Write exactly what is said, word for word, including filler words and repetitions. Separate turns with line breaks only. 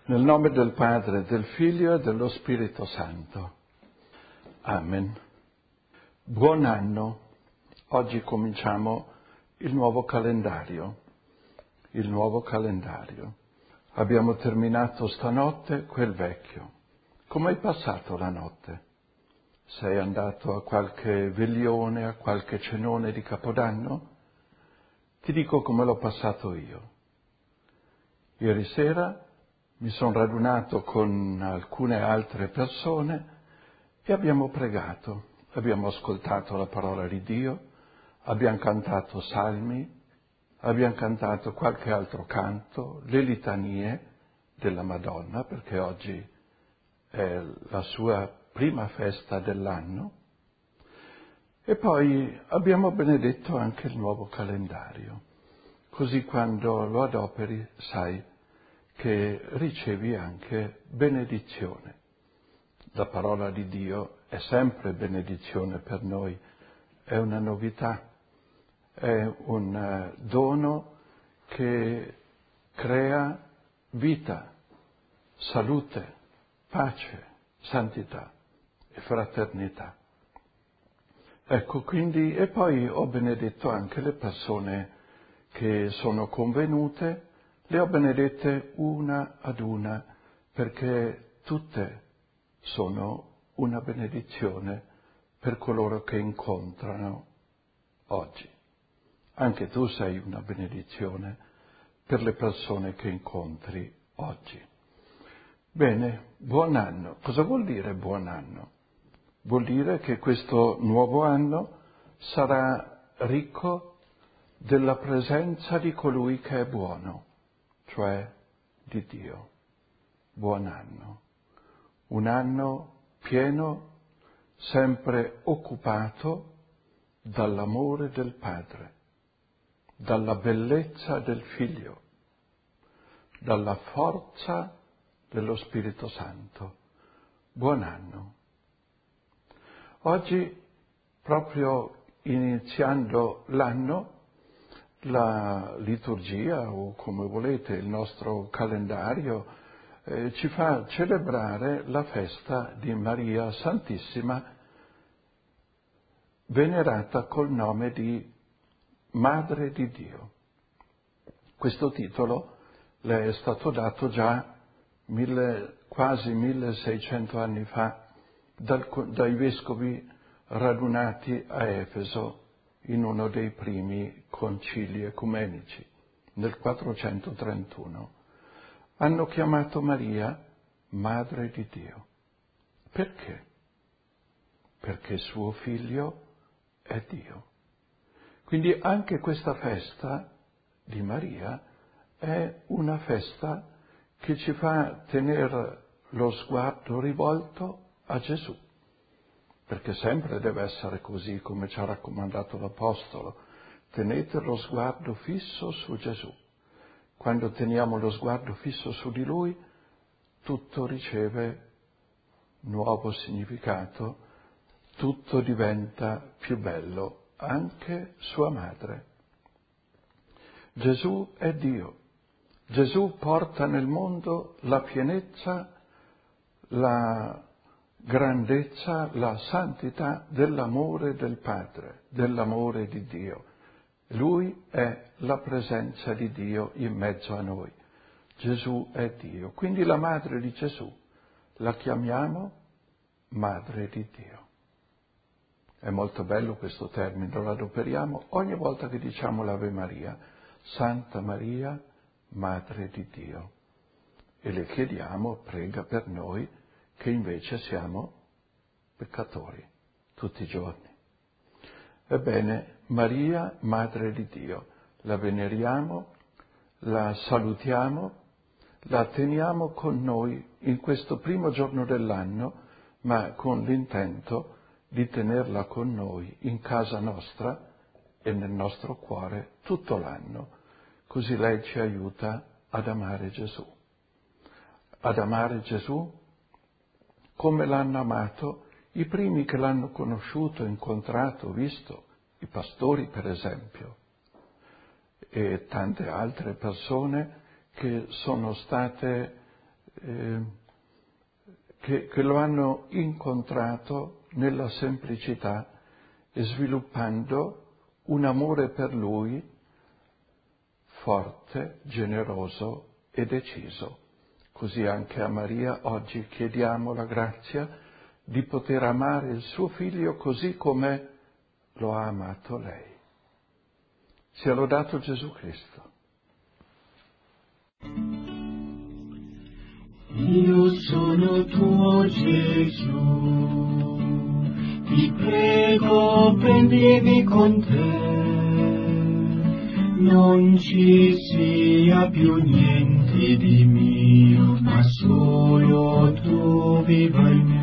Nel nome del Padre, del Figlio e dello Spirito Santo. Amen. Buon anno. Oggi cominciamo il nuovo calendario. Il nuovo calendario. Abbiamo terminato stanotte quel vecchio. Come hai passato la notte? Sei andato a qualche veglione, a qualche cenone di Capodanno? Ti dico come l'ho passato io. Ieri sera mi sono radunato con alcune altre persone e abbiamo pregato, abbiamo ascoltato la parola di Dio, abbiamo cantato salmi, abbiamo cantato qualche altro canto, le litanie della Madonna, perché oggi è la sua prima festa dell'anno, e poi abbiamo benedetto anche il nuovo calendario, così quando lo adoperi sai che ricevi anche benedizione. La parola di Dio è sempre benedizione per noi, è una novità, è un dono che crea vita, salute, pace, santità e fraternità. Ecco, quindi, e poi ho benedetto anche le persone che sono convenute, le ho benedette una ad una, perché tutte sono una benedizione per coloro che incontrano oggi. Anche tu sei una benedizione per le persone che incontri oggi. Bene, buon anno. Cosa vuol dire buon anno? Vuol dire che questo nuovo anno sarà ricco della presenza di colui che è buono, cioè di Dio. Buon anno. Un anno pieno, sempre occupato dall'amore del Padre, dalla bellezza del Figlio, dalla forza dello Spirito Santo. Buon anno. Oggi, proprio iniziando l'anno, la liturgia, o come volete il nostro calendario, eh, ci fa celebrare la festa di Maria Santissima, venerata col nome di Madre di Dio. Questo titolo le è stato dato già mille, quasi milleseicento anni fa dal, dai vescovi radunati a Efeso in uno dei primi concili ecumenici, nel quattrocentotrentuno. Hanno chiamato Maria Madre di Dio. Perché? Perché suo figlio è Dio. Quindi anche questa festa di Maria è una festa che ci fa tenere lo sguardo rivolto a Gesù, perché sempre deve essere così, come ci ha raccomandato l'Apostolo. Tenete lo sguardo fisso su Gesù. Quando teniamo lo sguardo fisso su di Lui, tutto riceve nuovo significato, tutto diventa più bello, anche sua madre. Gesù è Dio. Gesù porta nel mondo la pienezza, la grandezza, la santità dell'amore del Padre, dell'amore di Dio. Lui è la presenza di Dio in mezzo a noi. Gesù è Dio. Quindi la madre di Gesù la chiamiamo Madre di Dio. È molto bello questo termine, lo adoperiamo ogni volta che diciamo l'Ave Maria. Santa Maria, Madre di Dio. E le chiediamo, prega per noi, che invece siamo peccatori tutti i giorni. Ebbene, Maria, Madre di Dio, la veneriamo, la salutiamo, la teniamo con noi in questo primo giorno dell'anno, ma con l'intento di tenerla con noi in casa nostra e nel nostro cuore tutto l'anno, così lei ci aiuta ad amare Gesù. Ad amare Gesù come l'hanno amato i primi che l'hanno conosciuto, incontrato, visto, i pastori per esempio, e tante altre persone che sono state eh, che, che lo hanno incontrato nella semplicità e sviluppando un amore per lui forte, generoso e deciso. Così anche a Maria oggi chiediamo la grazia di poter amare il suo figlio così come lo ha amato lei. Sia lodato Gesù Cristo.
Io sono tuo Gesù, ti prego prendimi con te, non ci sia più niente di mio, ma solo tu viva in me.